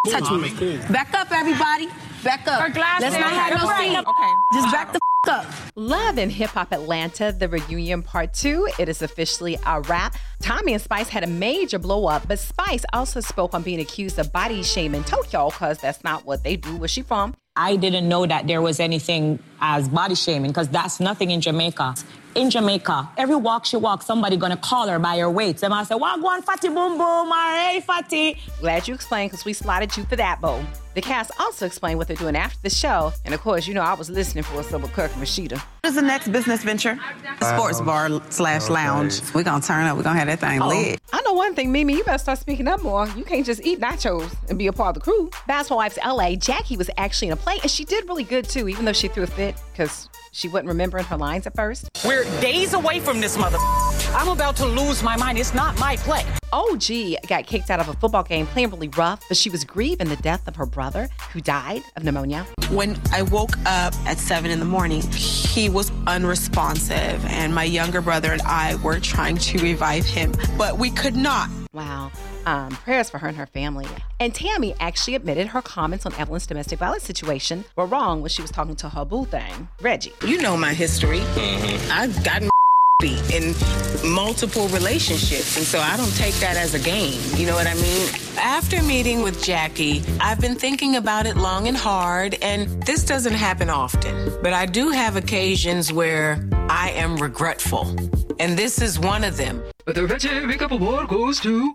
touch me. Cool. Back up, everybody. Back up. Let's not have no scene. Okay. Just back the up. Love and Hip Hop Atlanta, the reunion part 2. It is officially a wrap. Tommy and Spice had a major blow up, but Spice also spoke on being accused of body shaming Tokyo because that's not what they do. Where's she from? I didn't know that there was anything as body shaming because that's nothing in Jamaica. In Jamaica, every walk she walks, somebody gonna call her by her weight. They might say, "Well, go on, fatty boom boom," or "Hey, fatty." Glad you explained because we slotted you for that, Bo. The cast also explained what they're doing after the show. And of course, you know I was listening for some of Kirk and Rashida. What is the next business venture? Sports bar / lounge. We're gonna turn up. We're gonna have that thing lit. I know one thing, Mimi, you better start speaking up more. You can't just eat nachos and be a part of the crew. Basketball Wives LA, Jackie was actually in a play, and she did really good too, even though she threw a fit because she wasn't remembering her lines at first. We're days away from this mother. I'm about to lose my mind. It's not my play. OG got kicked out of a football game playing really rough, but she was grieving the death of her brother who died of pneumonia. When I woke up at 7 in the morning, he was unresponsive, and my younger brother and I were trying to revive him, but we could not. Wow. Prayers for her and her family. And Tammy actually admitted her comments on Evelyn's domestic violence situation were wrong when she was talking to her boo thing, Reggie. You know my history. I've gotten in multiple relationships, and so I don't take that as a game. You know what I mean? After meeting with Jackie, I've been thinking about it long and hard, and this doesn't happen often. But I do have occasions where I am regretful, and this is one of them. But the Reggie Makeup Award goes to...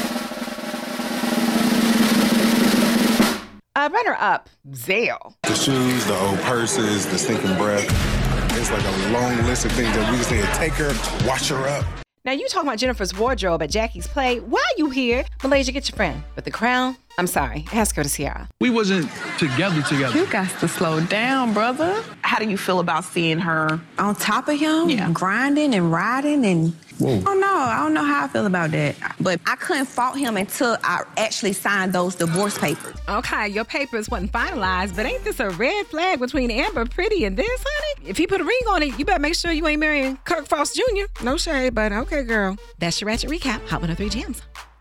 Runner-up, Zale. The shoes, the old purses, the stinking breath. It's like a long list of things that we just need to take her, wash her up. Now, you talking about Jennifer's wardrobe at Jackie's play. Why you here? Malaysia, get your friend. But the crown, I'm sorry, ask her to Sierra. We wasn't together. You got to slow down, brother. How do you feel about seeing her on top of him, grinding and riding and... Whoa. I don't know how I feel about that. But I couldn't fault him until I actually signed those divorce papers. Okay, your papers wasn't finalized, but ain't this a red flag between Amber Pretty and this, honey? If he put a ring on it, you better make sure you ain't marrying Kirk Frost Jr. No shade, but okay, girl. That's your Ratchet Recap. Hot 103 Jams.